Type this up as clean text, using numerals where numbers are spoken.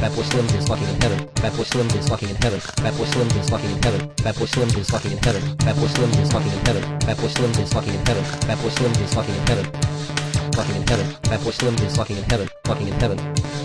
Fat boy Slim is fucking in heaven. Fat boy Slim is fucking in heaven. Fat boy Slim is fucking in heaven. Fat boy Slim is fucking in heaven. Fat boy Slim is fucking in heaven. Fat boy Slim is fucking in heaven. Fat boy Slim is fucking in heaven. Fucking in heaven. Fat boy Slim is fucking in heaven. Fucking in heaven.